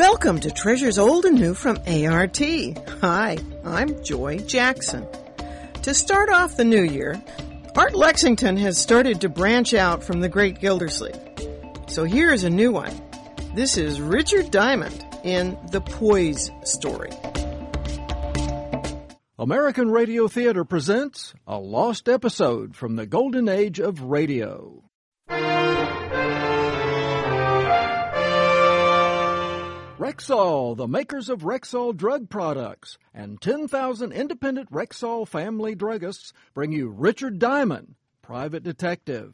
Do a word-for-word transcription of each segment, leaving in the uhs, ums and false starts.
Welcome to Treasures Old and New from A R T. Hi, I'm Joy Jackson. To start off the new year, Art Lexington has started to branch out from the Great Gildersleeve. So here's a new one. This is Richard Diamond in The Poise Story. American Radio Theater presents a lost episode from the golden age of radio. Rexall, the makers of Rexall drug products, and ten thousand independent Rexall family druggists bring you Richard Diamond, Private Detective.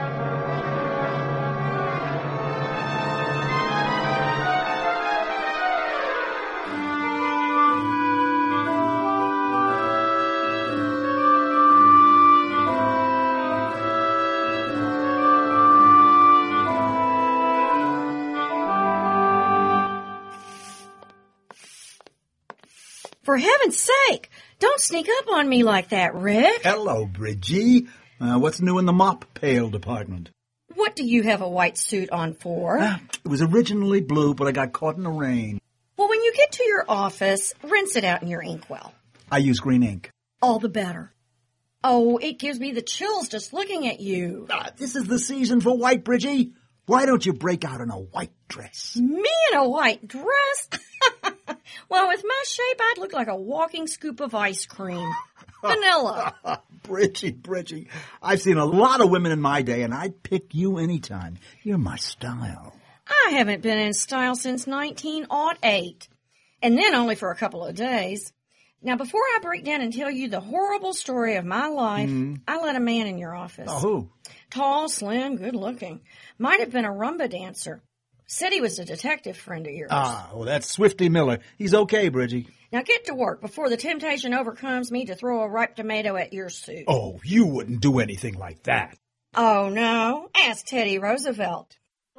For heaven's sake, don't sneak up on me like that, Rick. Hello, Bridgie. Uh, what's new in the mop pail department? What do you have a white suit on for? Uh, it was originally blue, but I got caught in the rain. Well, when you get to your office, rinse it out in your inkwell. I use green ink. All the better. Oh, it gives me the chills just looking at you. Uh, this is the season for white, Bridgie. Why don't you break out in a white dress? Me in a white dress? Well, with my shape, I'd look like a walking scoop of ice cream. Vanilla. Bridgie, Bridgie, I've seen a lot of women in my day, and I'd pick you anytime. You're my style. I haven't been in style since nineteen oh eight, and then only for a couple of days. Now, before I break down and tell you the horrible story of my life, mm. I let a man in your office. Oh, who? Tall, slim, good-looking. Might have been a rumba dancer. Said he was a detective friend of yours. Ah, well, that's Swifty Miller. He's okay, Bridgie. Now get to work before the temptation overcomes me to throw a ripe tomato at your suit. Oh, you wouldn't do anything like that. Oh, no? Ask Teddy Roosevelt.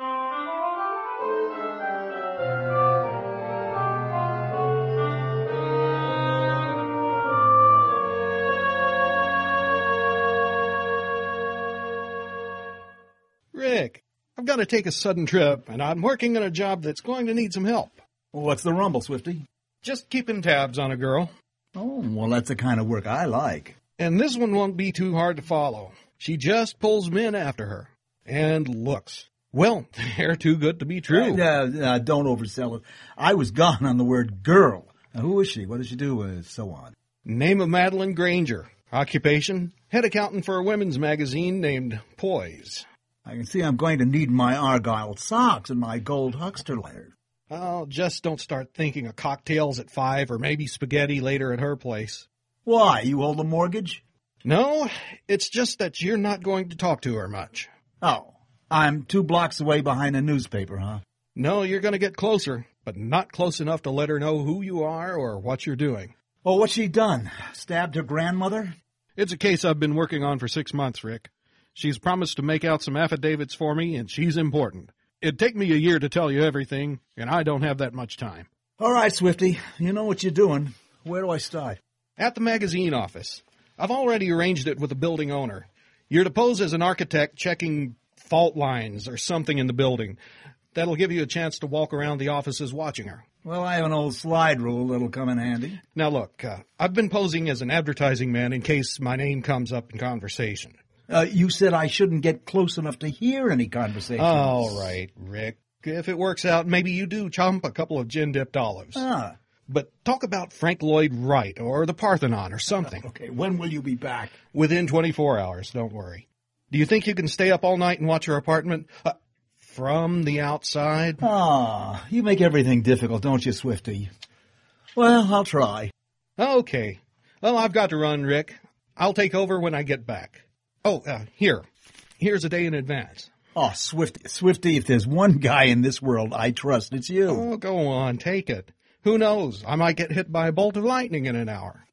Rick, I've got to take a sudden trip, and I'm working on a job that's going to need some help. Well, what's the rumble, Swifty? Just keeping tabs on a girl. Oh, well, that's the kind of work I like. And this one won't be too hard to follow. She just pulls men after her. And looks. Well, they're too good to be true. Uh, uh, don't oversell it. I was gone on the word girl. Now, who is she? What does she do? Uh, so on. Name of Madeline Granger. Occupation, head accountant for a women's magazine named Poise. I can see I'm going to need my Argyle socks and my gold huckster letters. Oh, just don't start thinking of cocktails at five or maybe spaghetti later at her place. Why? You hold a mortgage? No, it's just that you're not going to talk to her much. Oh, I'm two blocks away behind a newspaper, huh? No, you're going to get closer, but not close enough to let her know who you are or what you're doing. Oh, what's she done? Stabbed her grandmother? It's a case I've been working on for six months, Rick. She's promised to make out some affidavits for me, and she's important. It'd take me a year to tell you everything, and I don't have that much time. All right, Swifty. You know what you're doing. Where do I start? At the magazine office. I've already arranged it with the building owner. You're to pose as an architect checking fault lines or something in the building. That'll give you a chance to walk around the offices watching her. Well, I have an old slide rule that'll come in handy. Now, look, uh, I've been posing as an advertising man in case my name comes up in conversation. Uh, you said I shouldn't get close enough to hear any conversations. All right, Rick. If it works out, maybe you do chomp a couple of gin-dipped olives. Ah. But talk about Frank Lloyd Wright or the Parthenon or something. Okay, when will you be back? Within twenty-four hours, don't worry. Do you think you can stay up all night and watch your apartment uh, from the outside? Ah, you make everything difficult, don't you, Swifty? Well, I'll try. Okay. Well, I've got to run, Rick. I'll take over when I get back. Oh, uh, here. Here's a day in advance. Oh, Swifty, Swifty, if there's one guy in this world I trust, it's you. Oh, go on, take it. Who knows? I might get hit by a bolt of lightning in an hour.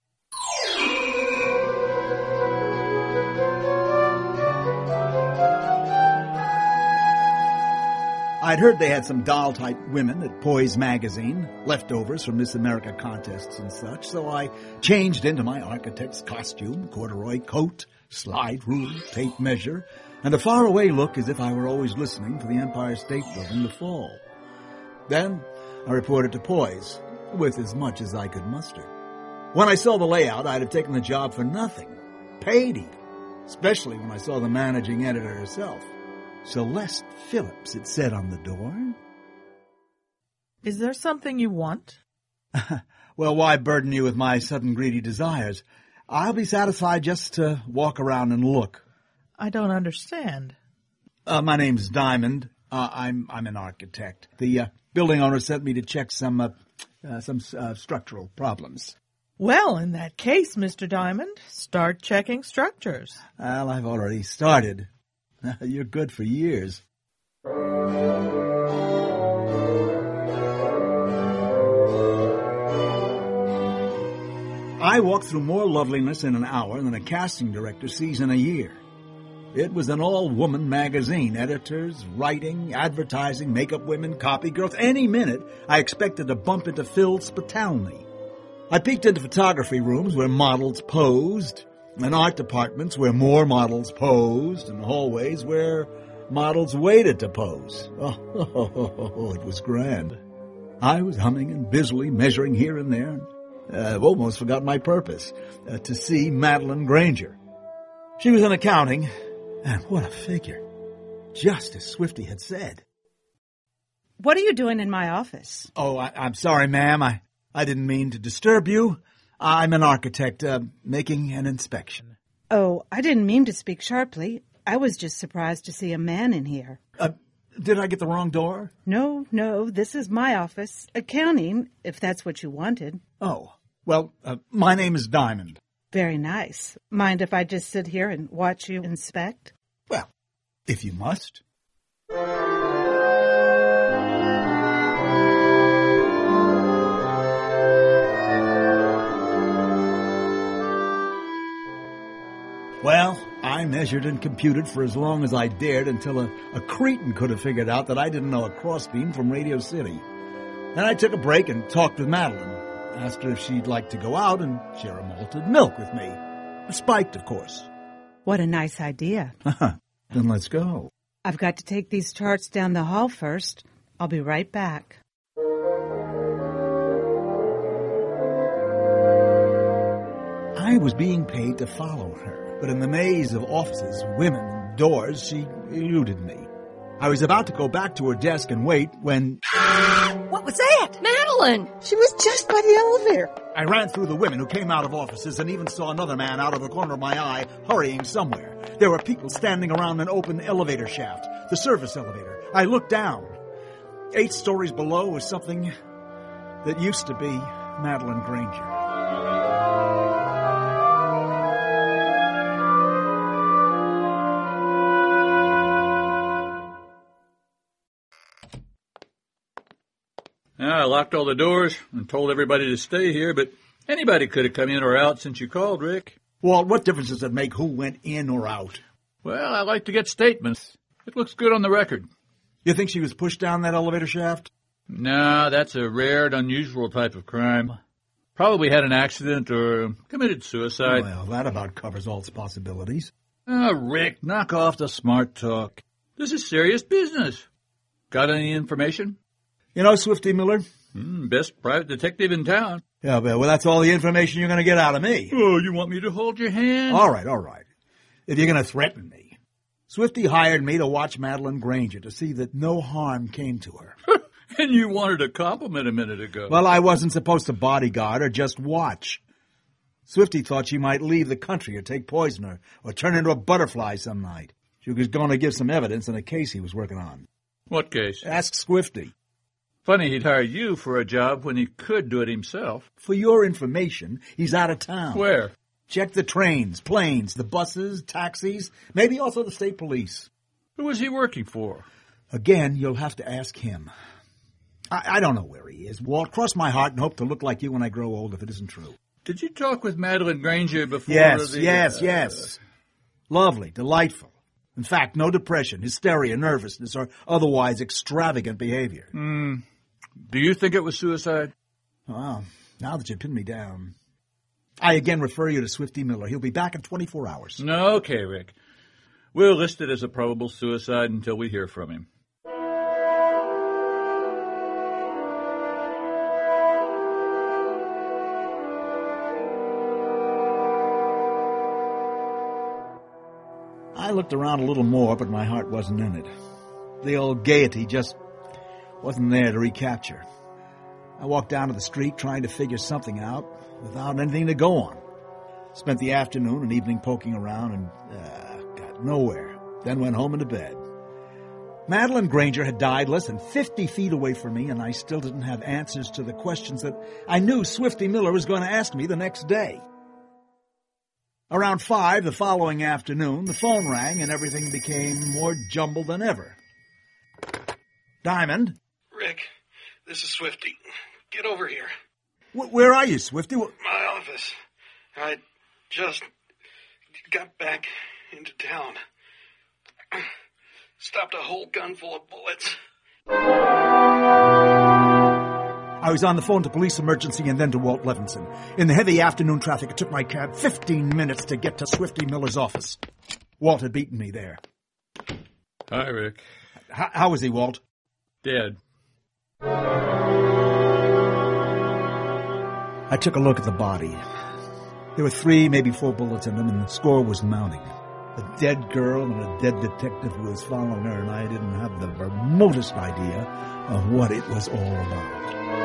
I'd heard they had some doll-type women at Poise magazine, leftovers from Miss America contests and such, so I changed into my architect's costume, corduroy coat, slide rule, tape measure, and a faraway look as if I were always listening for the Empire State Building to fall. Then I reported to Poise, with as much as I could muster. When I saw the layout, I'd have taken the job for nothing. Paid even. Especially when I saw the managing editor herself. Celeste Phillips, it said on the door. Is there something you want? Well, why burden you with my sudden greedy desires? I'll be satisfied just to walk around and look. I don't understand. Uh, my name's Diamond. Uh, I'm I'm an architect. The uh, building owner sent me to check some uh, uh, some uh, structural problems. Well, in that case, Mister Diamond, start checking structures. Well, I've already started. You're good for years. I walked through more loveliness in an hour than a casting director sees in a year. It was an all-woman magazine. Editors, writing, advertising, makeup women, copy girls. Any minute, I expected to bump into Phil Spitalny. I peeked into photography rooms where models posed, and art departments where more models posed, and hallways where models waited to pose. Oh, oh, oh, oh, oh, it was grand. I was humming and busily measuring here and there. Uh, I've almost forgot my purpose, uh, to see Madeline Granger. She was in accounting, and what a figure. Just as Swifty had said. What are you doing in my office? Oh, I, I'm sorry, ma'am. I, I didn't mean to disturb you. I'm an architect, uh, making an inspection. Oh, I didn't mean to speak sharply. I was just surprised to see a man in here. Uh, did I get the wrong door? No, no, this is my office. Accounting, if that's what you wanted. Oh, well, uh, my name is Diamond. Very nice. Mind if I just sit here and watch you inspect? Well, if you must. Well, I measured and computed for as long as I dared until a, a cretin could have figured out that I didn't know a crossbeam from Radio City. Then I took a break and talked with Madeline. Asked her if she'd like to go out and share a malted milk with me. Spiked, of course. What a nice idea. Then let's go. I've got to take these charts down the hall first. I'll be right back. I was being paid to follow her, but in the maze of offices, women, and doors, she eluded me. I was about to go back to her desk and wait when... What was that? Madeline! She was just by the elevator. I ran through the women who came out of offices and even saw another man out of the corner of my eye hurrying somewhere. There were people standing around an open elevator shaft, the service elevator. I looked down. Eight stories below was something that used to be Madeline Granger. I locked all the doors and told everybody to stay here, but anybody could have come in or out since you called, Rick. Walt, what difference does it make who went in or out? Well, I like to get statements. It looks good on the record. You think she was pushed down that elevator shaft? No, that's a rare and unusual type of crime. Probably had an accident or committed suicide. Well, that about covers all its possibilities. Oh, Rick, knock off the smart talk. This is serious business. Got any information? You know Swifty Miller? Mm, best private detective in town. Yeah, but well, that's all the information you're going to get out of me. Oh, you want me to hold your hand? All right, all right. If you're going to threaten me. Swifty hired me to watch Madeline Granger to see that no harm came to her. And you wanted a compliment a minute ago. Well, I wasn't supposed to bodyguard or just watch. Swifty thought she might leave the country or take poison or, or turn into a butterfly some night. She was going to give some evidence in a case he was working on. What case? Ask Swifty. Funny he'd hire you for a job when he could do it himself. For your information, he's out of town. Where? Check the trains, planes, the buses, taxis, maybe also the state police. Who was he working for? Again, you'll have to ask him. I, I don't know where he is. Walt, cross my heart and hope to look like you when I grow old if it isn't true. Did you talk with Madeline Granger before? Yes, the, yes, uh, yes. Lovely, delightful. In fact, no depression, hysteria, nervousness, or otherwise extravagant behavior. Hmm. Do you think it was suicide? Well, now that you pin me down. I again refer you to Swifty Miller. He'll be back in twenty-four hours. Okay, Rick. We'll list it as a probable suicide until we hear from him. I looked around a little more, but my heart wasn't in it. The old gaiety just wasn't there to recapture. I walked down to the street trying to figure something out without anything to go on. Spent the afternoon and evening poking around and uh, got nowhere. Then went home and to bed. Madeline Granger had died less than fifty feet away from me, and I still didn't have answers to the questions that I knew Swifty Miller was going to ask me the next day. Around five the following afternoon, the phone rang and everything became more jumbled than ever. Diamond? Rick, this is Swifty. Get over here. W- where are you, Swifty? W- My office. I just got back into town. Stopped a whole gun full of bullets. I was on the phone to police emergency and then to Walt Levinson. In the heavy afternoon traffic, it took my cab fifteen minutes to get to Swifty Miller's office. Walt had beaten me there. Hi, Rick. H- how is he, Walt? Dead. I took a look at the body. There were three, maybe four bullets in him, and the score was mounting. A dead girl and a dead detective who was following her, and I didn't have the remotest idea of what it was all about.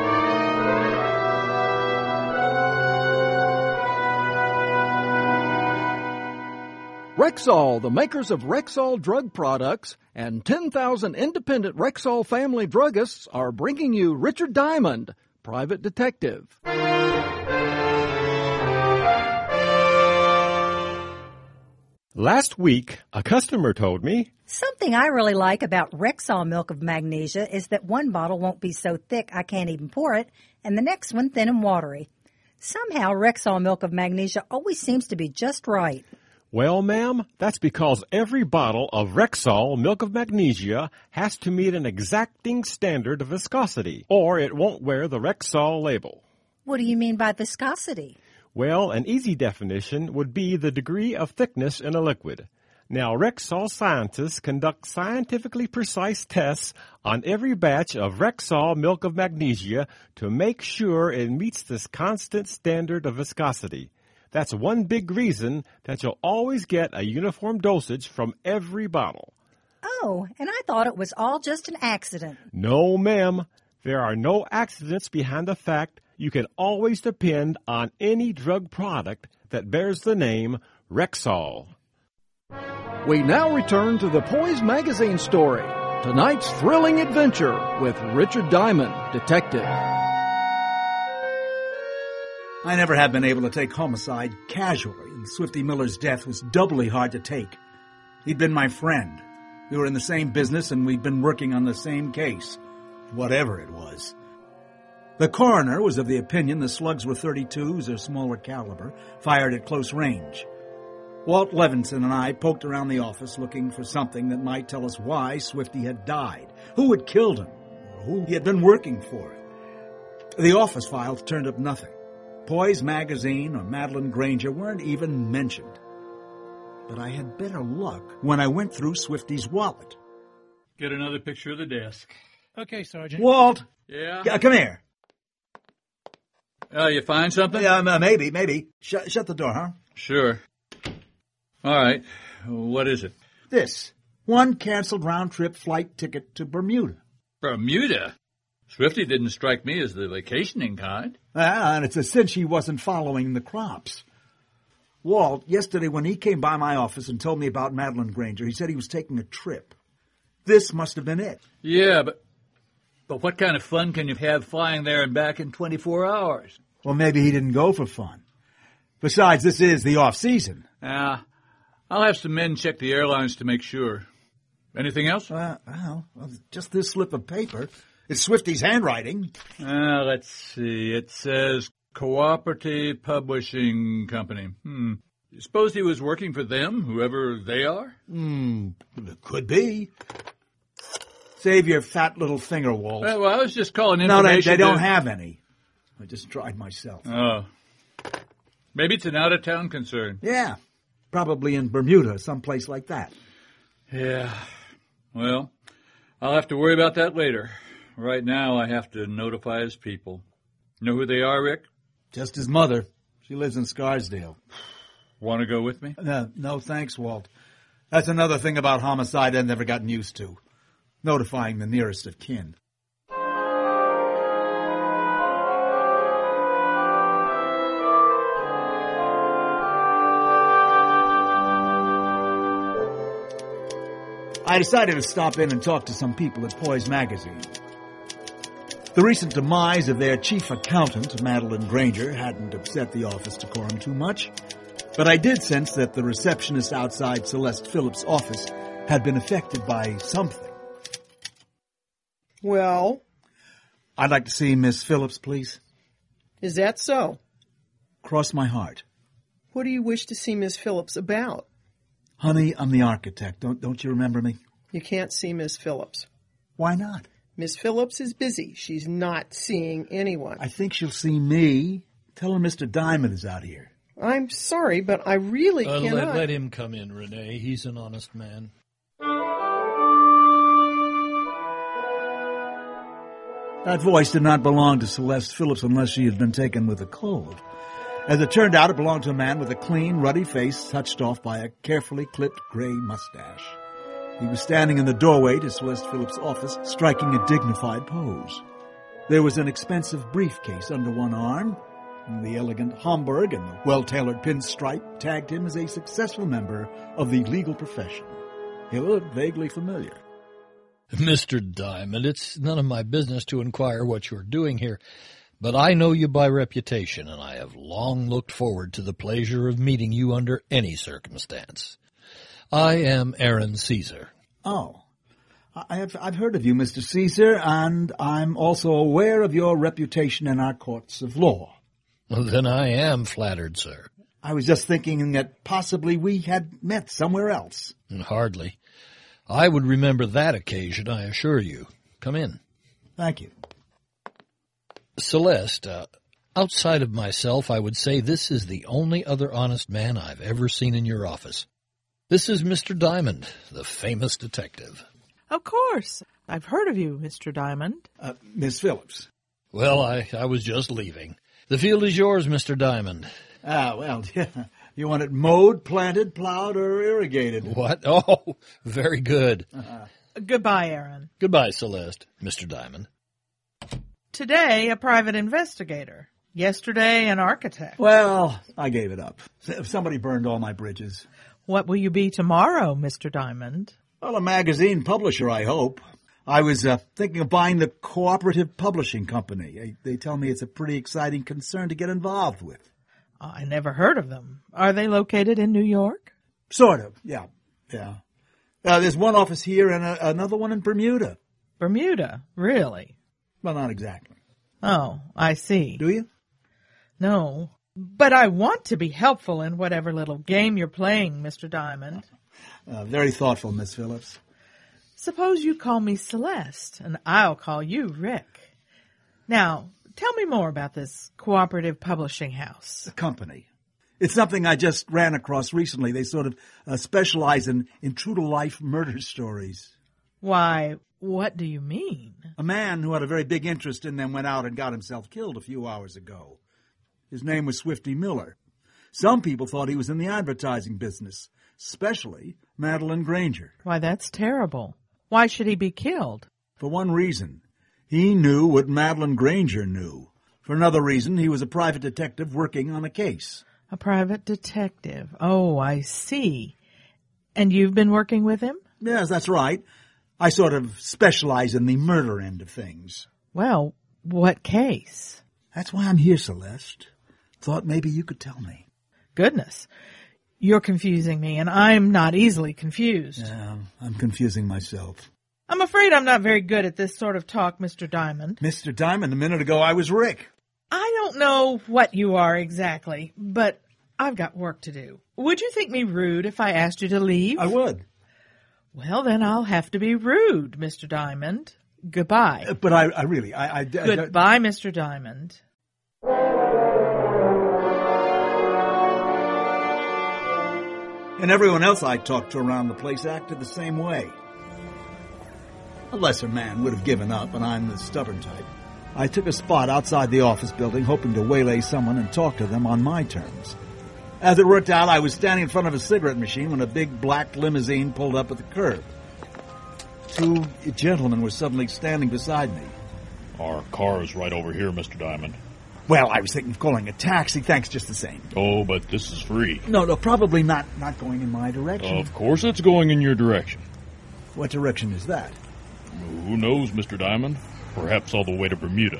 Rexall, the makers of Rexall drug products, and ten thousand independent Rexall family druggists are bringing you Richard Diamond, Private Detective. Last week, a customer told me, something I really like about Rexall milk of magnesia is that one bottle won't be so thick I can't even pour it, and the next one thin and watery. Somehow, Rexall milk of magnesia always seems to be just right. well, ma'am, that's because every bottle of Rexall milk of magnesia has to meet an exacting standard of viscosity, or it won't wear the Rexall label. What do you mean by viscosity? Well, an easy definition would be the degree of thickness in a liquid. Now, Rexall scientists conduct scientifically precise tests on every batch of Rexall milk of magnesia to make sure it meets this constant standard of viscosity. That's one big reason that you'll always get a uniform dosage from every bottle. Oh, and I thought it was all just an accident. No, ma'am. There are no accidents behind the fact you can always depend on any drug product that bears the name Rexall. We now return to the Poise magazine story, tonight's thrilling adventure with Richard Diamond, detective. I never have been able to take homicide casually, and Swifty Miller's death was doubly hard to take. He'd been my friend. We were in the same business, and we'd been working on the same case, whatever it was. The coroner was of the opinion the slugs were thirty-twos or smaller caliber, fired at close range. Walt Levinson and I poked around the office looking for something that might tell us why Swifty had died, who had killed him, or who he had been working for. The office files turned up nothing. Poise magazine or Madeline Granger weren't even mentioned. But I had better luck when I went through Swifty's wallet. Get another picture of the desk. Okay, Sergeant. Walt! Yeah? Yeah, come here. Oh, you find something? Yeah, uh, maybe, maybe. Shut, shut the door, huh? Sure. All right. What is it? This. One canceled round-trip flight ticket to Bermuda. Bermuda? Swifty didn't strike me as the vacationing kind. Ah, and it's a cinch he wasn't following the crops. Walt, yesterday when he came by my office and told me about Madeline Granger, he said he was taking a trip. This must have been it. Yeah, but but what kind of fun can you have flying there and back in twenty-four hours? Well, maybe he didn't go for fun. Besides, this is the off-season. Ah, uh, I'll have some men check the airlines to make sure. Anything else? Uh, well, well, just this slip of paper. It's Swifty's handwriting. Uh, let's see. It says Cooperative Publishing Company. Hmm. You suppose he was working for them, whoever they are? Hmm. It could be. Save your fat little finger, Walt. Well, well I was just calling information. No, they, they to... don't have any. I just tried myself. Oh. Maybe it's an out-of-town concern. Yeah. Probably in Bermuda, someplace like that. Yeah. Well, I'll have to worry about that later. Right now, I have to notify his people. Know who they are, Rick? Just his mother. She lives in Scarsdale. Want to go with me? Uh, no, thanks, Walt. That's another thing about homicide I've never gotten used to. Notifying the nearest of kin. I decided to stop in and talk to some people at Poise Magazine. The recent demise of their chief accountant, Madeline Granger, hadn't upset the office decorum too much, but I did sense that the receptionist outside Celeste Phillips' office had been affected by something. Well? I'd like to see Miss Phillips, please. Is that so? Cross my heart. What do you wish to see Miss Phillips about? Honey, I'm the architect. Don't don't you remember me? You can't see Miss Phillips. Why not? Miss Phillips is busy. She's not seeing anyone. I think she'll see me. Tell her Mister Diamond is out here. I'm sorry, but I really uh, cannot. Let, let him come in, Renee. He's an honest man. That voice did not belong to Celeste Phillips unless she had been taken with a cold. As it turned out, it belonged to a man with a clean, ruddy face touched off by a carefully clipped gray mustache. He was standing in the doorway to Celeste Phillips' office, striking a dignified pose. There was an expensive briefcase under one arm, and the elegant Homburg and the well-tailored pinstripe tagged him as a successful member of the legal profession. He looked vaguely familiar. Mister Diamond, it's none of my business to inquire what you're doing here, but I know you by reputation, and I have long looked forward to the pleasure of meeting you under any circumstance. I am Aaron Caesar. Oh, I have, I've heard of you, Mister Caesar, and I'm also aware of your reputation in our courts of law. Well, then I am flattered, sir. I was just thinking that possibly we had met somewhere else. Hardly. I would remember that occasion, I assure you. Come in. Thank you. Celeste, uh, outside of myself, I would say this is the only other honest man I've ever seen in your office. This is Mister Diamond, the famous detective. Of course. I've heard of you, Mister Diamond. Uh, Miss Phillips. Well, I, I was just leaving. The field is yours, Mister Diamond. Ah, well, yeah. You want it mowed, planted, plowed, or irrigated? What? Oh, very good. Uh-huh. Goodbye, Aaron. Goodbye, Celeste, Mister Diamond. Today, a private investigator. Yesterday, an architect. Well, I gave it up. Somebody burned all my bridges. What will you be tomorrow, Mister Diamond? Well, a magazine publisher, I hope. I was uh, thinking of buying the Cooperative Publishing Company. They, they tell me it's a pretty exciting concern to get involved with. I never heard of them. Are they located in New York? Sort of, yeah, yeah. Uh, there's one office here and a, another one in Bermuda. Bermuda? Really? Well, not exactly. Oh, I see. Do you? No. But I want to be helpful in whatever little game you're playing, Mister Diamond. Uh, very thoughtful, Miss Phillips. Suppose you call me Celeste, and I'll call you Rick. Now, tell me more about this Cooperative Publishing House. The company. It's something I just ran across recently. They sort of uh, specialize in, in true-to-life murder stories. Why, what do you mean? A man who had a very big interest in them went out and got himself killed a few hours ago. His name was Swifty Miller. Some people thought he was in the advertising business, especially Madeline Granger. Why, that's terrible. Why should he be killed? For one reason. He knew what Madeline Granger knew. For another reason, he was a private detective working on a case. A private detective. Oh, I see. And you've been working with him? Yes, that's right. I sort of specialize in the murder end of things. Well, what case? That's why I'm here, Celeste. Thought maybe you could tell me. Goodness. You're confusing me, and I'm not easily confused. Yeah, I'm confusing myself. I'm afraid I'm not very good at this sort of talk, Mister Diamond. Mister Diamond, a minute ago I was Rick. I don't know what you are exactly, but I've got work to do. Would you think me rude if I asked you to leave? I would. Well, then I'll have to be rude, Mister Diamond. Goodbye. Uh, but I, I really, I... I, I Goodbye, Mister Diamond. And everyone else I talked to around the place acted the same way. A lesser man would have given up, and I'm the stubborn type. I took a spot outside the office building, hoping to waylay someone and talk to them on my terms. As it worked out, I was standing in front of a cigarette machine when a big black limousine pulled up at the curb. Two gentlemen were suddenly standing beside me. Our car is right over here, Mister Diamond. Well, I was thinking of calling a taxi. Thanks just the same. Oh, but this is free. No, no, probably not, not going in my direction. Of course it's going in your direction. What direction is that? Who knows, Mister Diamond? Perhaps all the way to Bermuda.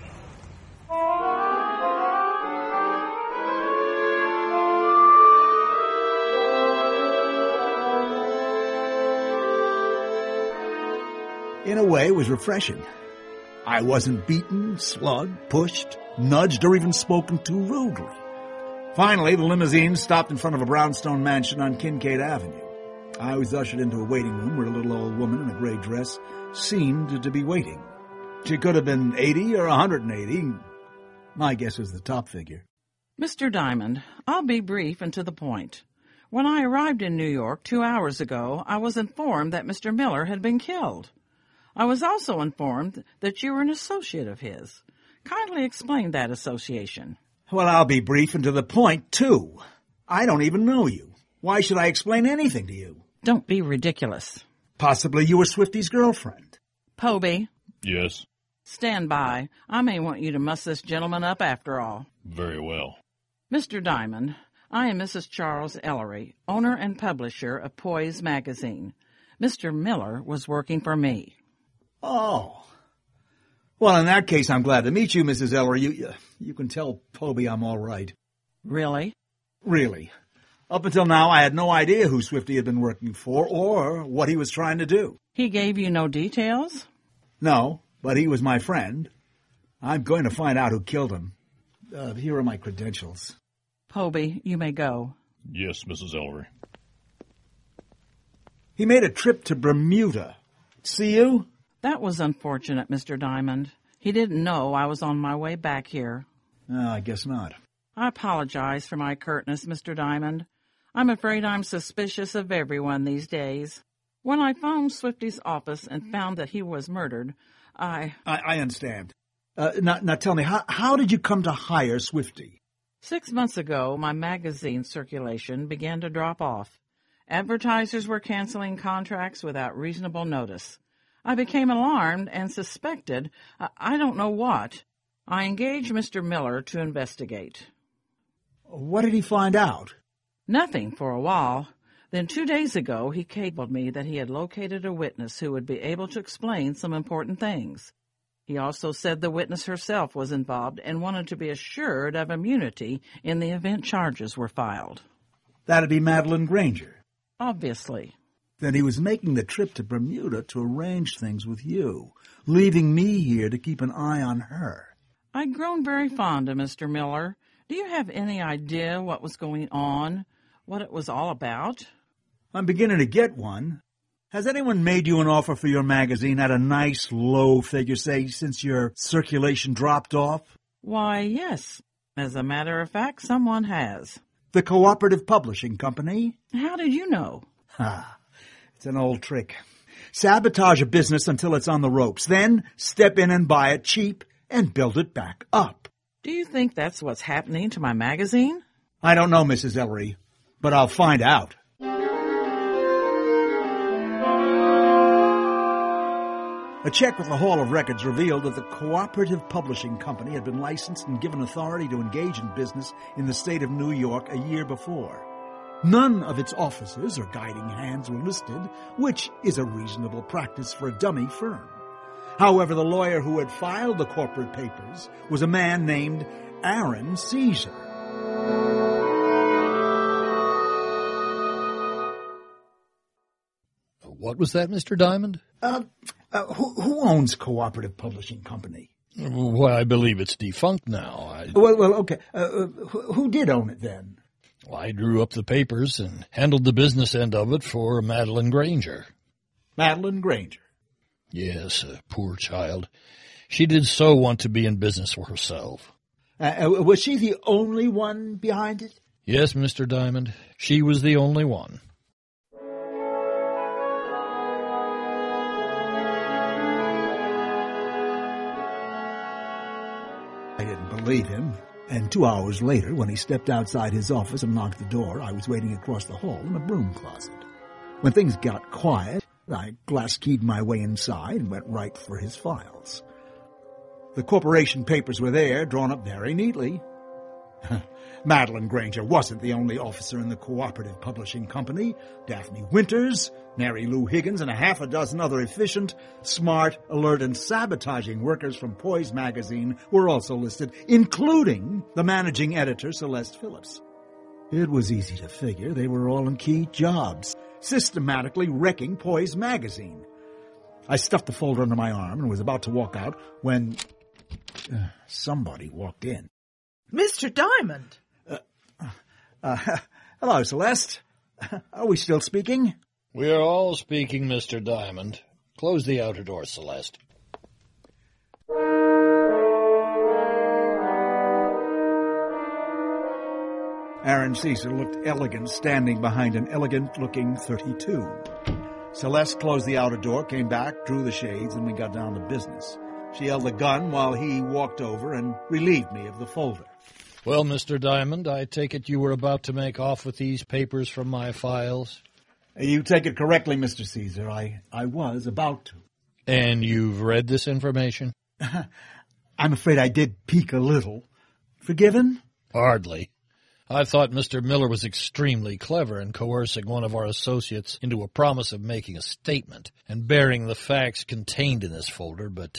In a way, it was refreshing. I wasn't beaten, slugged, pushed, nudged, or even spoken to rudely. Finally, the limousine stopped in front of a brownstone mansion on Kincaid Avenue. I was ushered into a waiting room where a little old woman in a gray dress seemed to be waiting. She could have been eighty or one hundred eighty. My guess was the top figure. Mister Diamond, I'll be brief and to the point. When I arrived in New York two hours ago, I was informed that Mister Miller had been killed. I was also informed that you were an associate of his. Kindly explain that association. Well, I'll be brief and to the point, too. I don't even know you. Why should I explain anything to you? Don't be ridiculous. Possibly you were Swifty's girlfriend. Poby. Yes? Stand by. I may want you to muss this gentleman up after all. Very well. Mister Diamond, I am Missus Charles Ellery, owner and publisher of Poise magazine. Mister Miller was working for me. Oh. Well, in that case, I'm glad to meet you, Missus Ellery. You, you can tell Poby I'm all right. Really? Really. Up until now, I had no idea who Swifty had been working for or what he was trying to do. He gave you no details? No, but he was my friend. I'm going to find out who killed him. Uh, here are my credentials. Poby, you may go. Yes, Missus Ellery. He made a trip to Bermuda. See you? That was unfortunate, Mister Diamond. He didn't know I was on my way back here. Oh, I guess not. I apologize for my curtness, Mister Diamond. I'm afraid I'm suspicious of everyone these days. When I phoned Swifty's office and found that he was murdered, I... I, I understand. Uh, now, now tell me, how, how did you come to hire Swifty? Six months ago, my magazine circulation began to drop off. Advertisers were canceling contracts without reasonable notice. I became alarmed and suspected, uh, I don't know what. I engaged Mister Miller to investigate. What did he find out? Nothing for a while. Then two days ago, he cabled me that he had located a witness who would be able to explain some important things. He also said the witness herself was involved and wanted to be assured of immunity in the event charges were filed. That'd be Madeline Granger. Obviously. Then he was making the trip to Bermuda to arrange things with you, leaving me here to keep an eye on her. I'd grown very fond of Mister Miller. Do you have any idea what was going on, what it was all about? I'm beginning to get one. Has anyone made you an offer for your magazine at a nice low figure, say, since your circulation dropped off? Why, yes. As a matter of fact, someone has. The Cooperative Publishing Company? How did you know? Ah, it's an old trick. Sabotage a business until it's on the ropes, then step in and buy it cheap and build it back up. Do you think that's what's happening to my magazine? I don't know, Missus Ellery, but I'll find out. A check with the Hall of Records revealed that the Cooperative Publishing Company had been licensed and given authority to engage in business in the state of New York a year before. None of its officers or guiding hands were listed, which is a reasonable practice for a dummy firm. However, the lawyer who had filed the corporate papers was a man named Aaron Caesar. What was that, Mister Diamond? Uh, uh who, who owns Cooperative Publishing Company? Well, I believe it's defunct now. I... Well, well, okay. Uh, who, who did own it then? Well, I drew up the papers and handled the business end of it for Madeline Granger. Madeline Granger? Yes, a poor child. She did so want to be in business for herself. Uh, was she the only one behind it? Yes, Mister Diamond. She was the only one. I didn't believe him. And two hours later, when he stepped outside his office and locked the door, I was waiting across the hall in a broom closet. When things got quiet, I glass-keyed my way inside and went right for his files. The corporation papers were there, drawn up very neatly. Madeline Granger wasn't the only officer in the Cooperative Publishing Company. Daphne Winters, Mary Lou Higgins, and a half a dozen other efficient, smart, alert, and sabotaging workers from Poise magazine were also listed, including the managing editor, Celeste Phillips. It was easy to figure they were all in key jobs, systematically wrecking Poise magazine. I stuffed the folder under my arm and was about to walk out when uh, somebody walked in. Mister Diamond! Uh, uh, hello, Celeste. Are we still speaking? We are all speaking, Mister Diamond. Close the outer door, Celeste. Aaron Caesar looked elegant standing behind an elegant-looking thirty-two. Celeste closed the outer door, came back, drew the shades, and we got down to business. She held the gun while he walked over and relieved me of the folder. Well, Mister Diamond, I take it you were about to make off with these papers from my files? You take it correctly, Mister Caesar. I, I was about to. And you've read this information? I'm afraid I did peek a little. Forgiven? Hardly. I thought Mister Miller was extremely clever in coercing one of our associates into a promise of making a statement and bearing the facts contained in this folder, but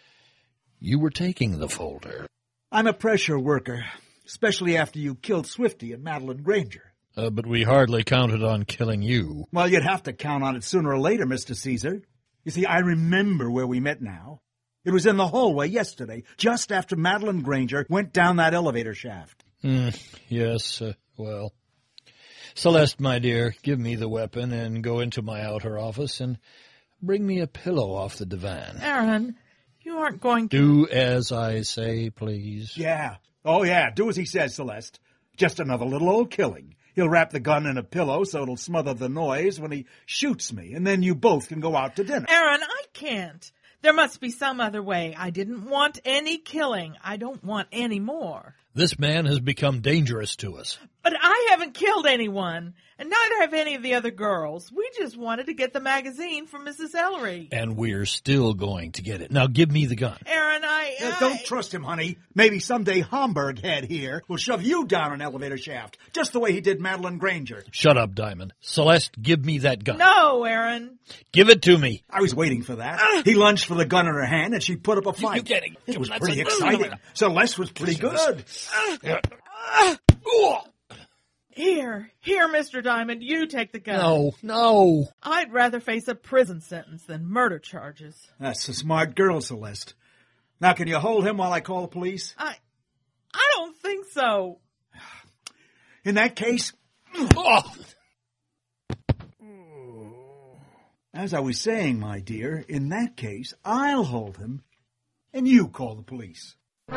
you were taking the folder. I'm a pressure worker, especially after you killed Swifty and Madeline Granger. Uh, but we hardly counted on killing you. Well, you'd have to count on it sooner or later, Mister Caesar. You see, I remember where we met now. It was in the hallway yesterday, just after Madeline Granger went down that elevator shaft. Mm, yes, uh, well. Celeste, my dear, give me the weapon and go into my outer office and bring me a pillow off the divan. Aaron, you aren't going to... Do as I say, please. Yeah. Oh, yeah, do as he says, Celeste. Just another little old killing. He'll wrap the gun in a pillow so it'll smother the noise when he shoots me, and then you both can go out to dinner. Aaron, I can't. There must be some other way. I didn't want any killing. I don't want any more. This man has become dangerous to us. But I haven't killed anyone, and neither have any of the other girls. We just wanted to get the magazine from Missus Ellery. And we're still going to get it. Now give me the gun. Aaron, I... Uh, I... Don't trust him, honey. Maybe someday Homburg head here will shove you down an elevator shaft, just the way he did Madeline Granger. Shut up, Diamond. Celeste, give me that gun. No, Aaron. Give it to me. I was waiting for that. Uh, he lunged for the gun in her hand, and she put up a fight. You getting? It was pretty exciting. Celeste was pretty good. Uh, uh, Here, here, Mister Diamond, you take the gun. No, no. I'd rather face a prison sentence than murder charges. That's a smart girl, Celeste. Now, can you hold him while I call the police? I, I don't think so. In that case... Oh. As I was saying, my dear, in that case, I'll hold him, and you call the police.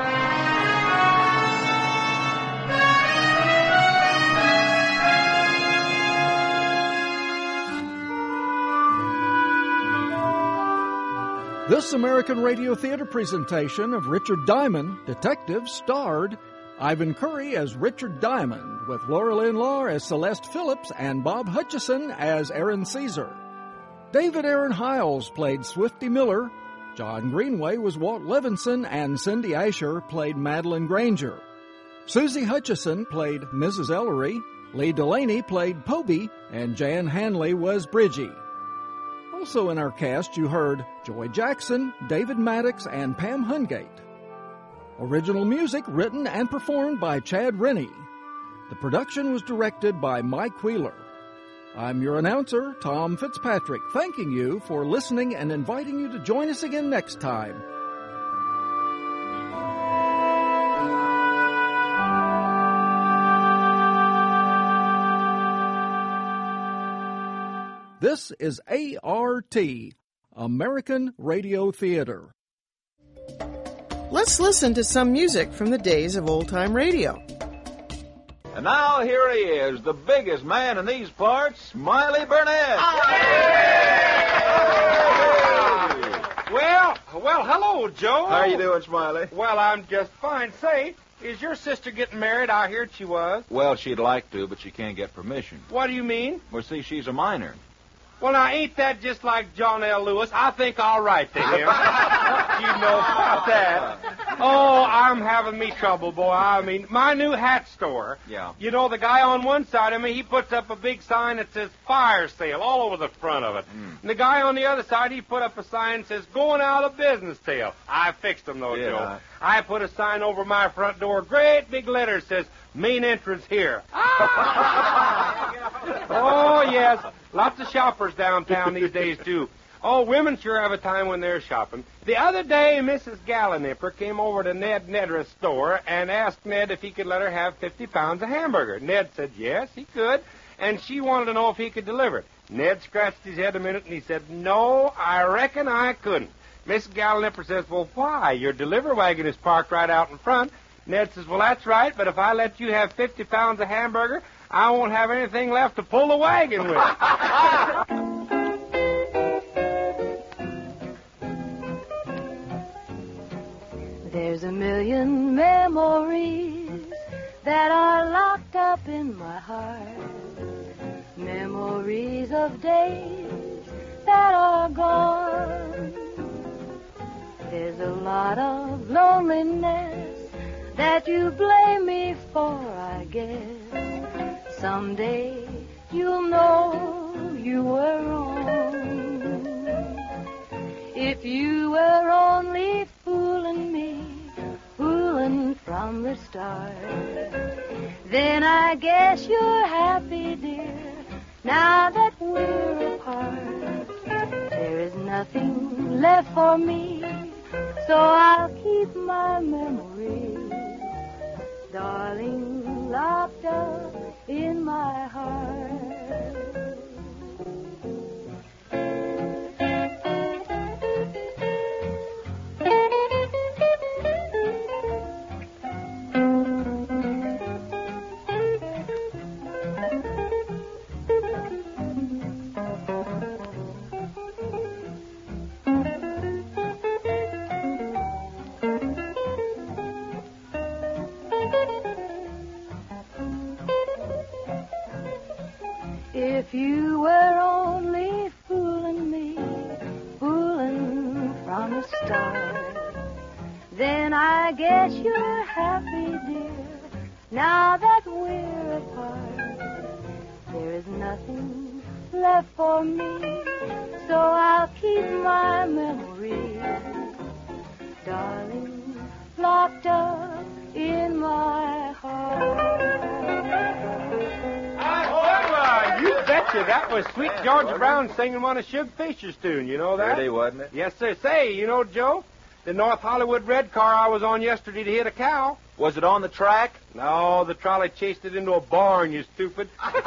This American Radio Theater presentation of Richard Diamond, Detective, starred Ivan Curry as Richard Diamond, with Laura Lynn Lahr as Celeste Phillips and Bob Hutchison as Aaron Caesar. David Aaron Hiles played Swifty Miller, John Greenway was Walt Levinson, and Cindy Asher played Madeline Granger. Susie Hutchison played Missus Ellery, Lee Delaney played Poby, and Jan Hanley was Bridgie. Also in our cast, you heard Joy Jackson, David Maddox, and Pam Hungate. Original music written and performed by Chad Rennie. The production was directed by Mike Wheeler. I'm your announcer, Tom Fitzpatrick, thanking you for listening and inviting you to join us again next time. This is A R T, American Radio Theater. Let's listen to some music from the days of old-time radio. And now here he is, the biggest man in these parts, Smiley Burnett. Well, well, hello, Joe. How are you doing, Smiley? Well, I'm just fine. Say, Is your sister getting married? I heard she was. Well, she'd like to, but she can't get permission. What do you mean? Well, see, she's a minor. Well, now, ain't that just like John L. Lewis? I think I'll write to him. You know about that. Oh, I'm having me trouble, boy. I mean, my new hat store. Yeah. You know, the guy on one side of me, he puts up a big sign that says fire sale all over the front of it. Mm. And the guy on the other side, he put up a sign that says going out of business sale. I fixed them, though, Yeah. Joe. I put a sign over my front door, great big letters, says main entrance here. Oh, yes. Lots of shoppers downtown these days, too. Oh, women sure have a time when they're shopping. The other day, Missus Gallinipper came over to Ned Nedra's store and asked Ned if he could let her have fifty pounds of hamburger. Ned said yes, he could, and she wanted to know if he could deliver it. Ned scratched his head a minute, and he said, no, I reckon I couldn't. Miss Gallinipper says, well, why? Your delivery wagon is parked right out in front. Ned says, well, that's right, but if I let you have fifty pounds of hamburger, I won't have anything left to pull the wagon with. There's a million memories that are locked up in my heart. Memories of days that are gone. There's a lot of loneliness that you blame me for, I guess. Someday you'll know you were wrong. If you were only fooling me, fooling from the start, then I guess you're happy, dear, now that we're apart. There is nothing left for me, so I'll keep my memories, darling, locked up in my heart. If you were only fooling me, fooling from the start, then I guess you're happy, dear, now that we're apart. There is nothing left for me, so I'll keep my memories, darling, locked up in my heart. You betcha. That was Sweet George Brown singing one of Suge Fisher's tune. You know that? Pretty, wasn't it? Yes, sir. Say, you know, Joe, the North Hollywood red car I was on yesterday to hit a cow. Was it on the track? No, the trolley chased it into a barn, you stupid.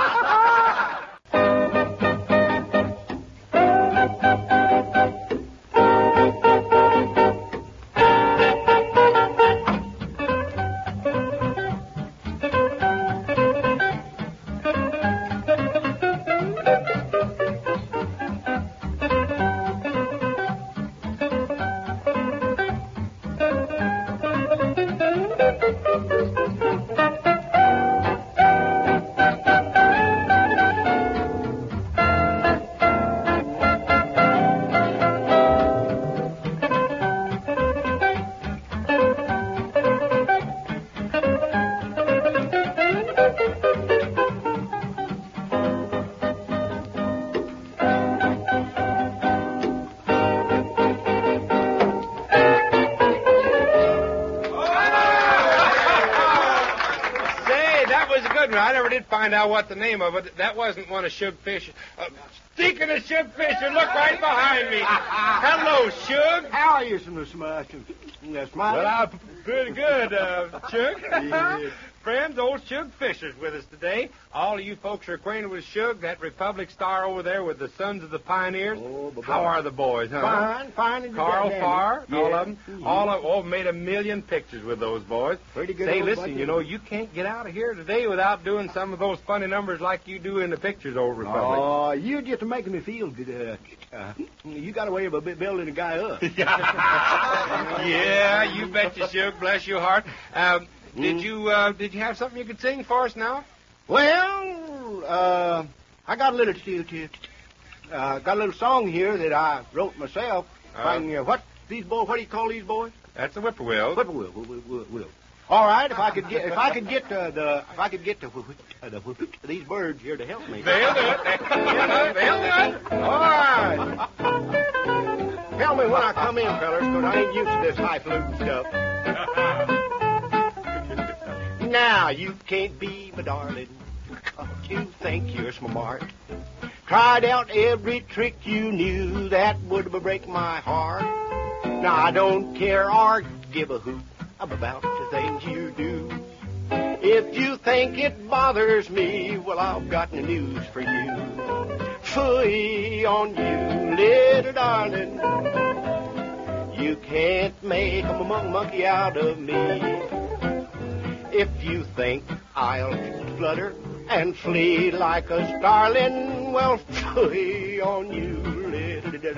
I never did find out what the name of it. That wasn't one of Suge Fisher. Uh, speaking of Suge Fisher, look right behind me. Hello, Suge. How are you, Smart? Smart? Well, I'm pretty good, uh, Suge. Yeah. Friends, old Suge Fisher's with us today. All of you folks are acquainted with Suge, that Republic star over there with the Sons of the Pioneers. Oh, how are the boys, huh? Fine, fine. And Carl Farr, yeah. all of them. Mm-hmm. All of oh, made a million pictures with those boys. Pretty good. Say, listen, you know, you can't get out of here today without doing some of those funny numbers like you do in the pictures over Republic. Oh, you're just making me feel good. Uh, uh, you got a way of a bit building a guy up. Yeah, you bet you, Suge. Bless your heart. Um, Did you uh, did you have something you could sing for us now? Well, uh, I got a little uh, got a little song here that I wrote myself. Uh, I can, uh, what these boys? What do you call these boys? That's the whippoorwill. Whippoorwill. Whippoorwill. All right, if I could get if I could get uh, the if I could get the, uh, the these birds here to help me. They'll do it. They'll do it. All right. Tell me when I come in, fellas, because I ain't used to this highfalutin stuff. Now you can't be my darling, 'cause you think you're smart. Tried out every trick you knew that would break my heart. Now I don't care or give a hoot about the things you do. If you think it bothers me, well, I've got the news for you. Phooey on you, little darling. You can't make a monkey out of me. If you think I'll flutter and flee like a starling, well, phooey on you, little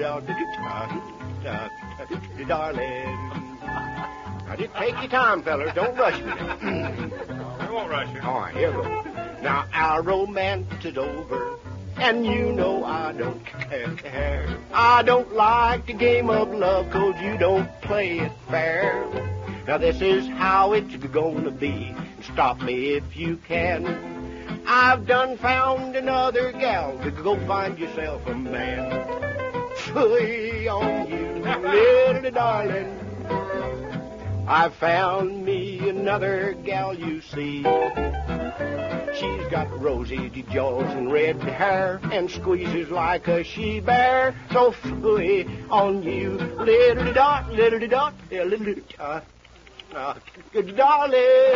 darling. Now, just take your time, fellas. Don't rush me. I won't rush you. All right, here we go. Now, our romance is over, and you know I don't care. I don't like the game of love, 'cause you don't play it fair. Now, this is how it's gonna be. Stop me if you can. I've done found another gal. Go find yourself a man. Phooey on you, little darling. I found me another gal, you see. She's got rosy jaws and red hair and squeezes like a she-bear. So phooey on you, little dot, little dot, little dot, uh, good darling.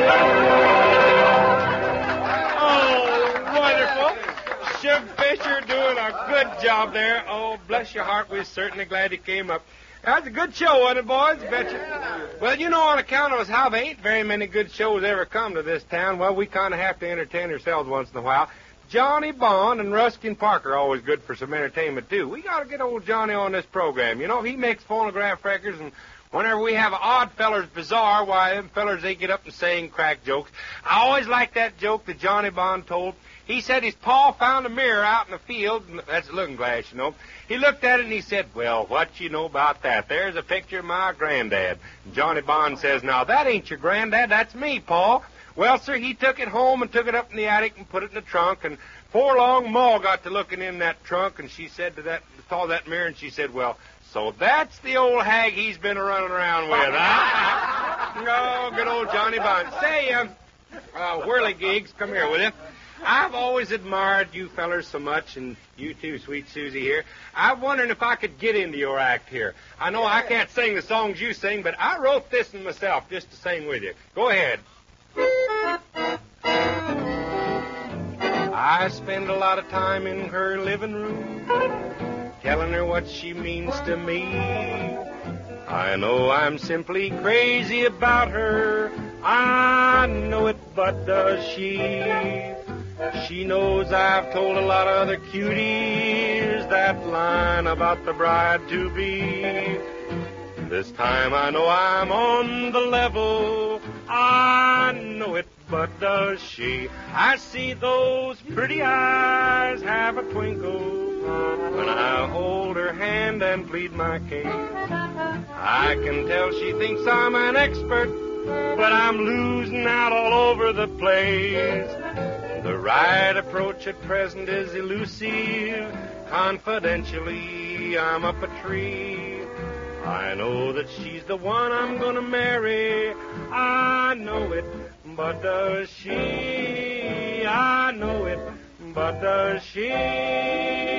Oh, wonderful. Shug Fisher doing a good job there. Oh, bless your heart, we're certainly glad he came up. That's a good show, wasn't it, boys? Betcha. Well, you know, on account of how there ain't very many good shows ever come to this town, well, we kind of have to entertain ourselves once in a while. Johnny Bond and Ruskin Parker are always good for some entertainment, too. We got to get old Johnny on this program. You know, he makes phonograph records, and whenever we have an Odd Fellers Bazaar, why, them fellers, they get up and say and crack jokes. I always like that joke that Johnny Bond told. He said his pa found a mirror out in the field. That's a looking glass, you know. He looked at it and he said, well, what you know about that? There's a picture of my granddad. And Johnny Bond says, now, that ain't your granddad. That's me, Pa. Well, sir, he took it home and took it up in the attic and put it in the trunk. And before long, Ma got to looking in that trunk, and she said to that, saw that mirror, and she said, well, so that's the old hag he's been running around with, huh? Oh, good old Johnny Bond. Say, um, uh, whirligigs, come here, will you? I've always admired you fellers so much, and you too, sweet Susie here. I'm wondering if I could get into your act here. I know I can't sing the songs you sing, but I wrote this one myself just to sing with you. Go ahead. I spend a lot of time in her living room, telling her what she means to me. I know I'm simply crazy about her. I know it, but does she? She knows I've told a lot of other cuties that line about the bride-to-be. This time I know I'm on the level. I know it, but does she? I see those pretty eyes have a twinkle when I hold her hand and plead my case. I can tell she thinks I'm an expert, but I'm losing out all over the place. The right approach at present is elusive. Confidentially, I'm up a tree. I know that she's the one I'm gonna marry. I know it, but does she? I know it, but does she?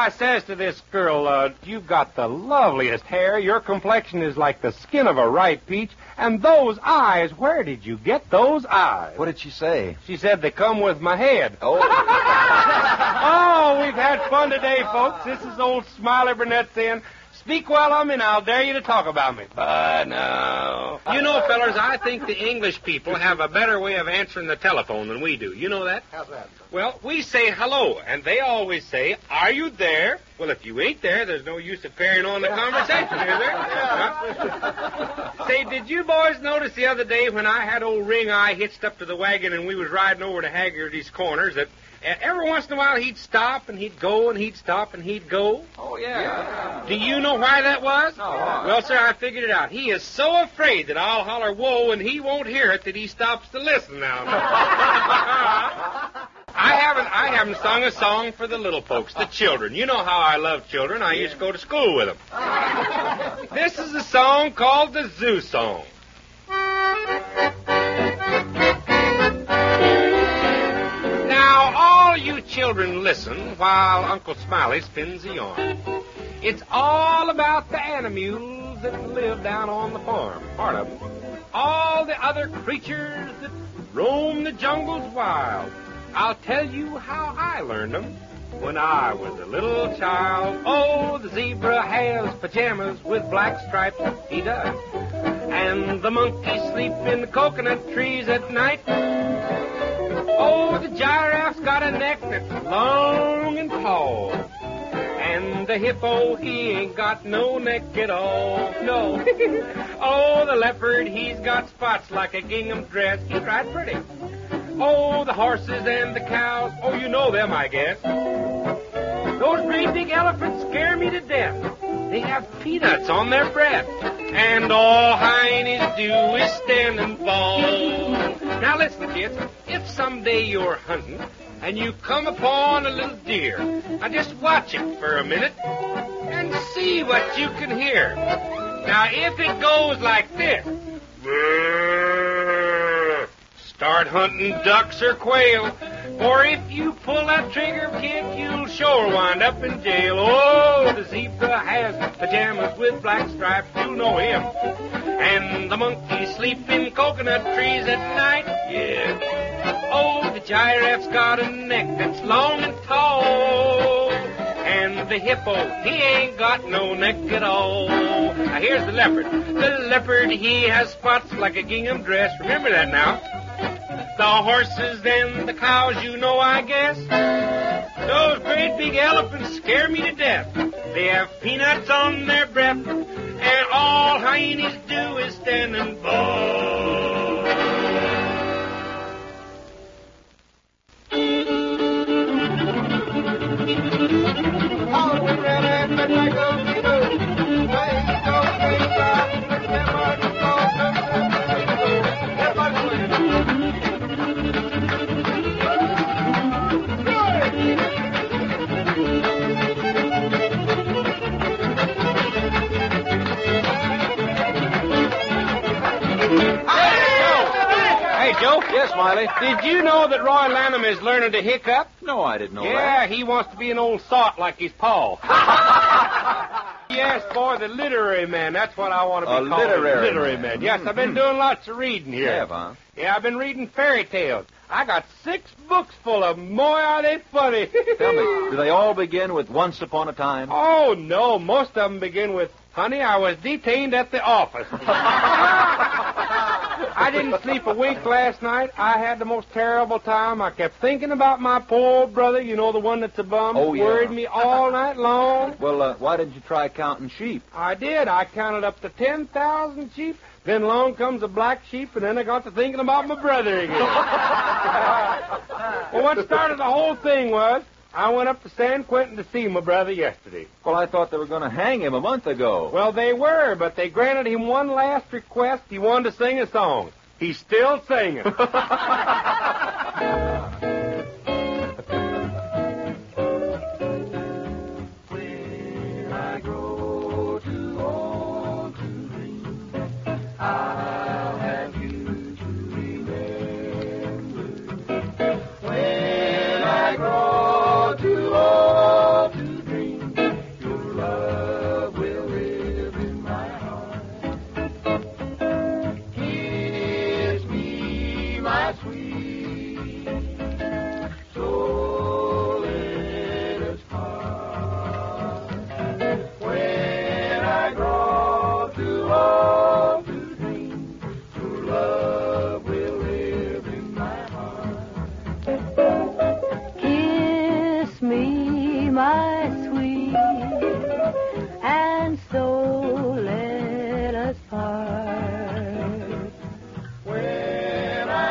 I says to this girl, uh, you've got the loveliest hair, your complexion is like the skin of a ripe peach, and those eyes, where did you get those eyes? What did she say? She said they come with my head. Oh. Oh, we've had fun today, folks. This is old Smiley Burnett saying, speak well of me, and I'll dare you to talk about me. But no. You know, fellas, I think the English people have a better way of answering the telephone than we do. You know that? How's that? Well, we say hello, and they always say, are you there? Well, if you ain't there, there's no use of carrying on the conversation, is there? Huh? Say, did you boys notice the other day when I had old Ring Eye hitched up to the wagon and we was riding over to Haggerty's Corners that every once in a while he'd stop and he'd go and he'd stop and he'd go? Oh, yeah. yeah. Do you know why that was? No. Well, sir, I figured it out. He is so afraid that I'll holler, whoa, and he won't hear it that he stops to listen now. I haven't I haven't sung a song for the little folks, the children. You know how I love children. I used to go to school with them. This is a song called the Zoo Song. Now, all you children listen while Uncle Smiley spins a yarn. It's all about the animals that live down on the farm, part of them. All the other creatures that roam the jungles wild. I'll tell you how I learned them when I was a little child. Oh, the zebra has pajamas with black stripes, he does. And the monkeys sleep in the coconut trees at night. Oh, the giraffe's got a neck that's long and tall. And the hippo, he ain't got no neck at all, no. Oh, the leopard, he's got spots like a gingham dress. He's right pretty. Oh, the horses and the cows, oh, you know them, I guess. Those great big elephants scare me to death. They have peanuts on their breath. And all Heine's do is stand and bawl. Now listen, kids, if someday you're hunting and you come upon a little deer, now just watch it for a minute and see what you can hear. Now, if it goes like this, start hunting ducks or quail. Or if you pull that trigger, kid, you'll sure wind up in jail. Oh, the zebra has pajamas with black stripes, you know him. And the monkeys sleep in coconut trees at night, yeah. Oh, the giraffe's got a neck that's long and tall. And the hippo, he ain't got no neck at all. Now here's the leopard. The leopard, he has spots like a gingham dress. Remember that now. The horses and the cows, you know, I guess. Those great big elephants scare me to death. They have peanuts on their breath, and all hyenas do is stand and bawl. Joe? Yes, Smiley. Did you know that Roy Lanham is learning to hiccup? No, I didn't know yeah, that. Yeah, he wants to be an old sot like his pa. Yes, boy, the literary man. That's what I want to be A called. literary literary man. man. Yes, Mm-hmm. I've been doing lots of reading here. You have, huh? Yeah, I've been reading fairy tales. I got six books full of them. Boy, are they funny. Tell me, do they all begin with Once Upon a Time? Oh, no. Most of them begin with, honey, I was detained at the office. I didn't sleep a wink last night. I had the most terrible time. I kept thinking about my poor old brother, you know, the one that's a bum. Oh, yeah. Worried me all night long. Well, uh, why didn't you try counting sheep? I did. I counted up to ten thousand sheep. Then along comes a black sheep, and then I got to thinking about my brother again. Well, what started the whole thing was, I went up to San Quentin to see my brother yesterday. Well, I thought they were going to hang him a month ago. Well, they were, but they granted him one last request. He wanted to sing a song. He's still singing. When I grow too old to dream, I'll have you to remember. When I grow too old to dream,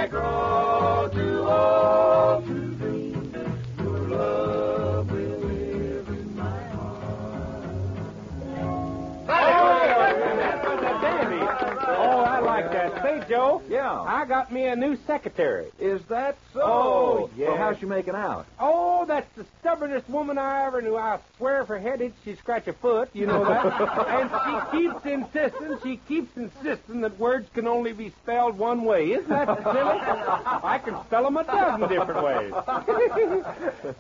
I grow too old to dream, your love will live in my Oh, I like that. Say, Joe. Yeah. I got me a new secretary. Is that so? Oh, yeah. Well, how's she making out? Oh, that's the stubbornest woman I ever knew. I swear if her head itch, she'd scratch a foot. You know that? And she keeps insisting, she keeps insisting that words can only be spelled one way. Isn't that silly? I can spell them a dozen different ways.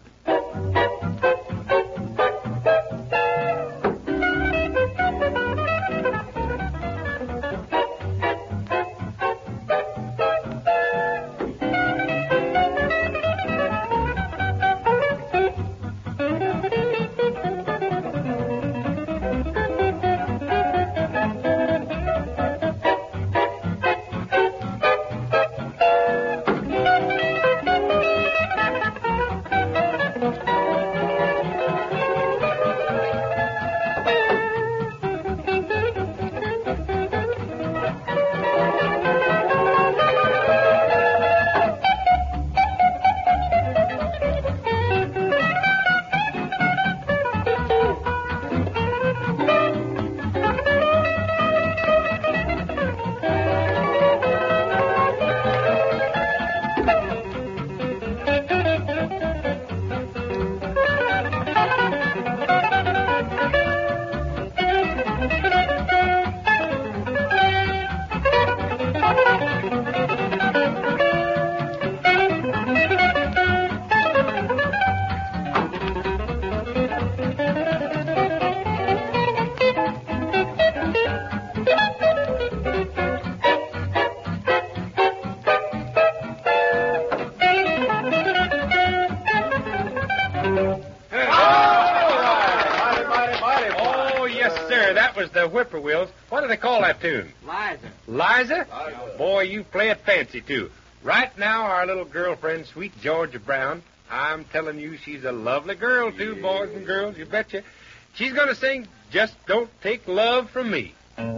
Whippoorwills. What do they call that tune? Liza. Liza? Liza. Boy, you play it fancy, too. Right now, our little girlfriend, sweet Georgia Brown, I'm telling you, she's a lovely girl, too, boys and girls, you betcha. She's going to sing Just Don't Take Love From Me.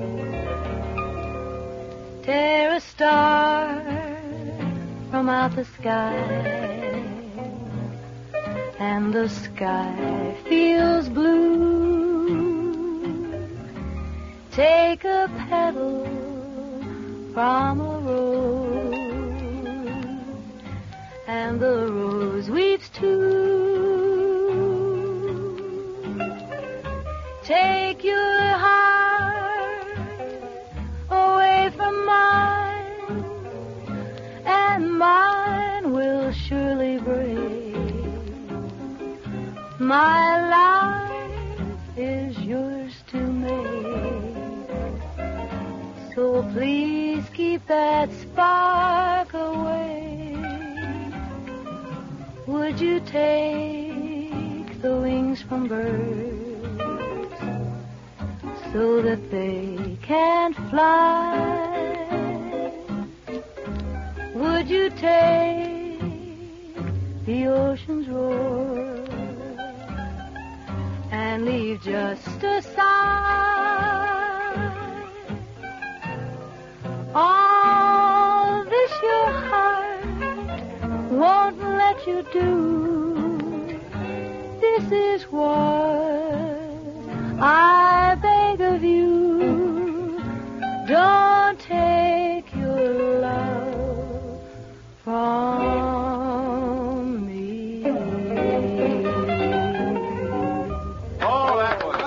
Tear a star from out the sky, and the sky feels blue. Take a petal from a rose, and the rose weeps too. Take your heart away from mine, and mine will surely break. My life is yours to make. So please keep that spark away. Would you take the wings from birds so that they can't fly? Would you take the ocean's roar and leave just a sigh? All this your heart won't let you do. This is what I beg of you. Don't take your love from me. Oh, that was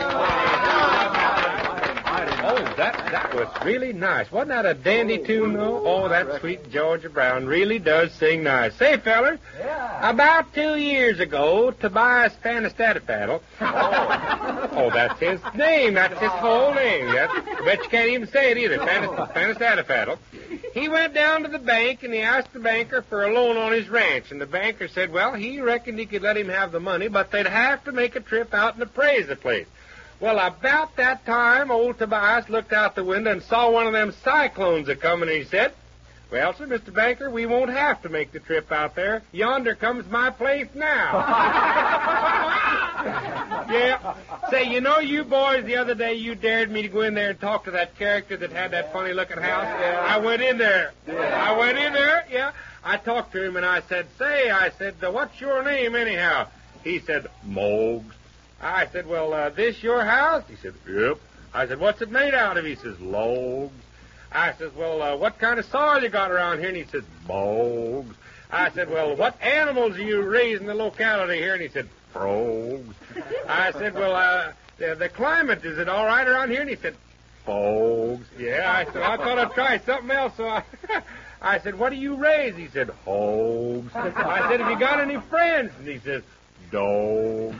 Oh, that, that was really nice. Wasn't that a dandy tune, though? Oh, that sweet Georgia Brown really does sing nice. Say, fellers, yeah. About two years ago, Tobias Panastatipaddle. Oh. oh, that's his name. That's his whole name. That's, I bet you can't even say it either. Panastatipaddle. He went down to the bank, and he asked the banker for a loan on his ranch. And the banker said, well, he reckoned he could let him have the money, but they'd have to make a trip out and appraise the place. Well, about that time, old Tobias looked out the window and saw one of them cyclones a-coming, and he said, well, sir, Mister Banker, we won't have to make the trip out there. Yonder comes my place now. Yeah. Say, you know, you boys, the other day you dared me to go in there and talk to that character that had that funny-looking house. Yeah. I went in there. Yeah. I went in there, yeah. I talked to him, and I said, say, I said, uh, what's your name, anyhow? He said, Mogs. I said, well, uh, this your house? He said, yep. I said, what's it made out of? He says, logs. I said, well, uh, what kind of soil you got around here? And he said, bogs. I said, well, what animals do you raise in the locality here? And he said, frogs. I said, well, uh, the, the climate, is it all right around here? And he said, fogs. Yeah, I said, I thought I'd try something else, so I... I said, what do you raise? He said, hogs. I said, have you got any friends? And he says, dogs.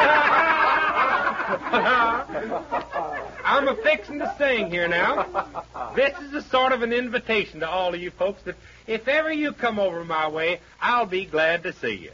I'm a-fixing to sing here now. This is a sort of an invitation to all of you folks that if ever you come over my way, I'll be glad to see you.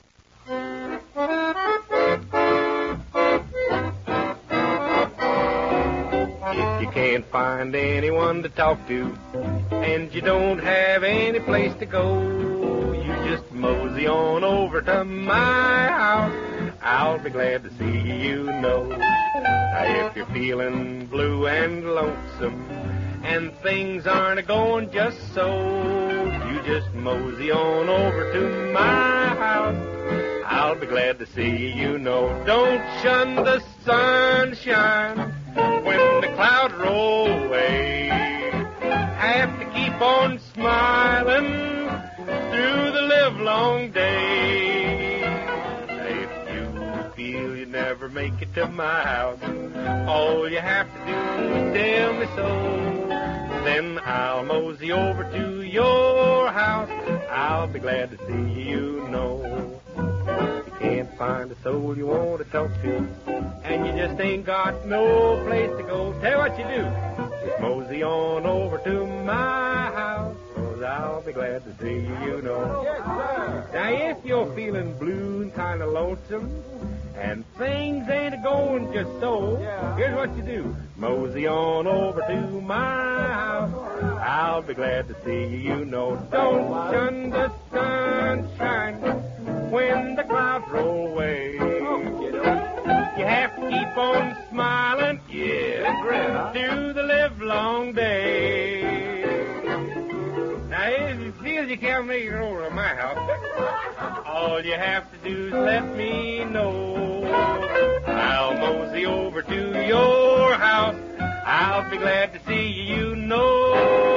If you can't find anyone to talk to, and you don't have any place to go, you just mosey on over to my house. I'll be glad to see you know. Now, if you're feeling blue and lonesome, and things aren't going just so, you just mosey on over to my house. I'll be glad to see you know. Don't shun the sunshine when the clouds roll away. Have to keep on smiling through the livelong day. If you feel you never make it to my house, all you have to do is tell me so. Then I'll mosey over to your house. I'll be glad to see you know. You can't find a soul you want to talk to, and you just ain't got no place to go. Tell you what you do. Just mosey on over to my house, 'cause I'll be glad to see you know. Yes, sir. Now, if you're feeling blue and kind of lonesome, and things ain't a-going just so, yeah. Here's what you do. Mosey on over to my house. I'll be glad to see you know. Don't shun the sunshine when the clouds roll away. You have to keep on smiling, yeah, through the livelong day. Now, if you feel you can't make it over to my house, all you have to do is let me know. I'll mosey over to your house. I'll be glad to see you know.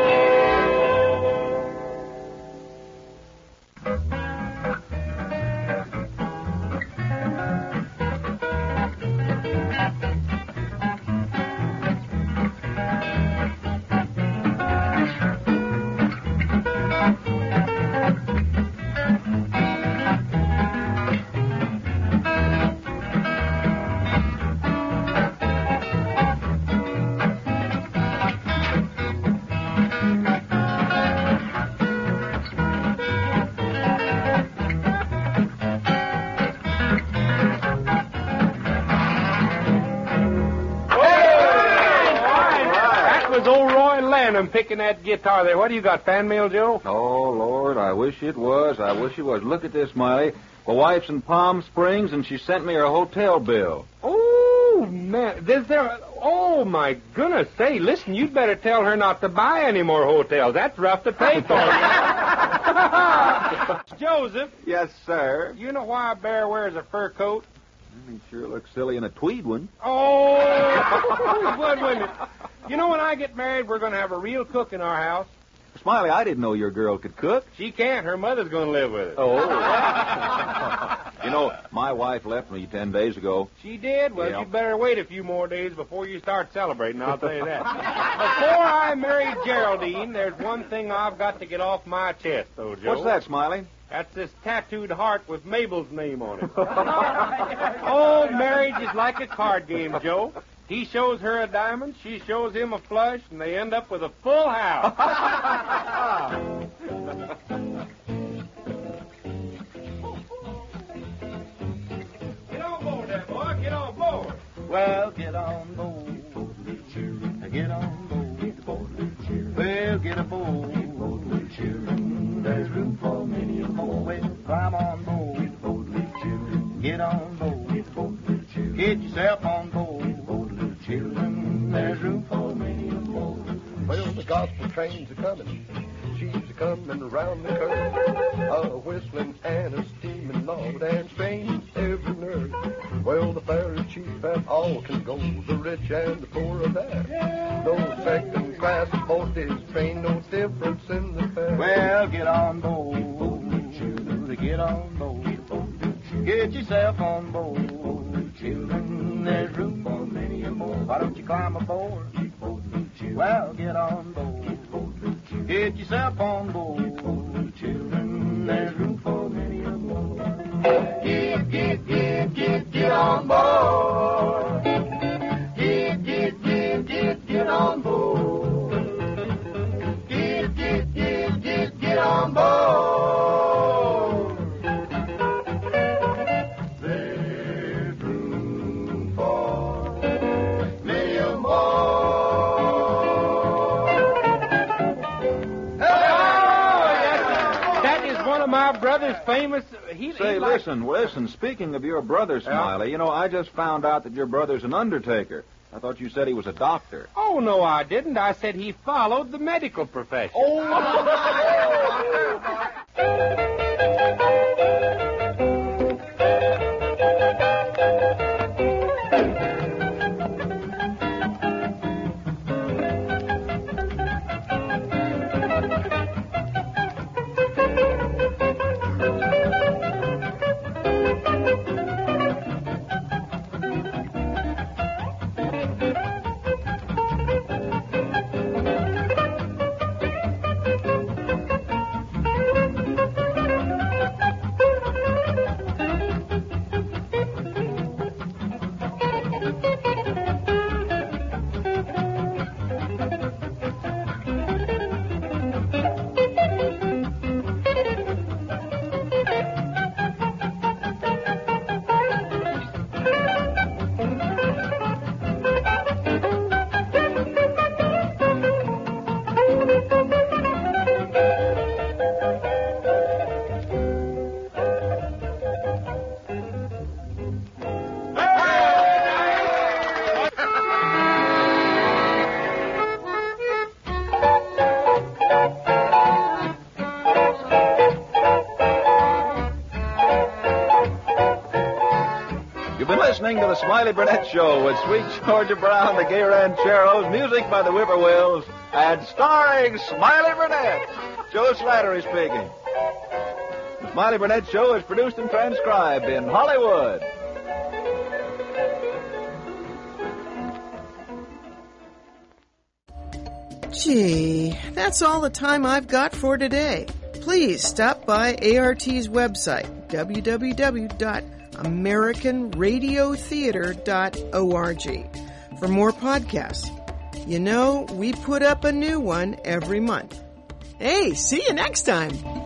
I'm picking that guitar there. What do you got, fan mail, Joe? Oh, Lord, I wish it was. I wish it was. Look at this, Smiley. My wife's in Palm Springs, and she sent me her hotel bill. Oh, man. Is there... Oh, my goodness. Say, listen, you'd better tell her not to buy any more hotels. That's rough to pay for. Joseph. Yes, sir? You know why a bear wears a fur coat? He sure looks silly in a tweed one. Oh, wait, wait a minute. You know, when I get married, we're going to have a real cook in our house. Smiley, I didn't know your girl could cook. She can't. Her mother's going to live with her. Oh. You know, my wife left me ten days ago. She did? Well, yeah. You'd better wait a few more days before you start celebrating, I'll tell you that. Before I married Geraldine, there's one thing I've got to get off my chest, though, Joe. What's that, Smiley? That's this tattooed heart with Mabel's name on it. Oh, marriage is like a card game, Joe. He shows her a diamond, she shows him a flush, and they end up with a full house. Get on board there, boy. Get on board. Well, get on board. Get on board. Well, get aboard. There's room for many more. Well, climb on board. Get on board. train's a-coming. She's a-coming around the curve, a-whistling and a-steaming, Lord, and strains every nerve. Well, the fair is cheap and all can go, the rich and the poor are there. No second class postage train, no difference in the fare. Well, get on board, children, get on board. Get yourself on board, children, there's room for many and more. Why don't you climb aboard? Well, get on board, get yourself on board, children, there's room for many and more. Get, get, get, get, get on board. Get, get, get, get, get on board. Get, get, get, get, get on board. There's room for many and more. My brother's famous. He, Say, he listen, listen. Speaking of your brother, Smiley, you know, I just found out that your brother's an undertaker. I thought you said he was a doctor. Oh, no, I didn't. I said he followed the medical profession. Oh, listening to the Smiley Burnett Show with Sweet Georgia Brown, the Gay Rancheros, music by the Whippoorwills, and starring Smiley Burnett. Joe Slattery speaking. The Smiley Burnett Show is produced and transcribed in Hollywood. Gee, that's all the time I've got for today. Please stop by A R T's website, w w w dot american radio theater dot org, for more podcasts. You know, we put up a new one every month. Hey, see you next time.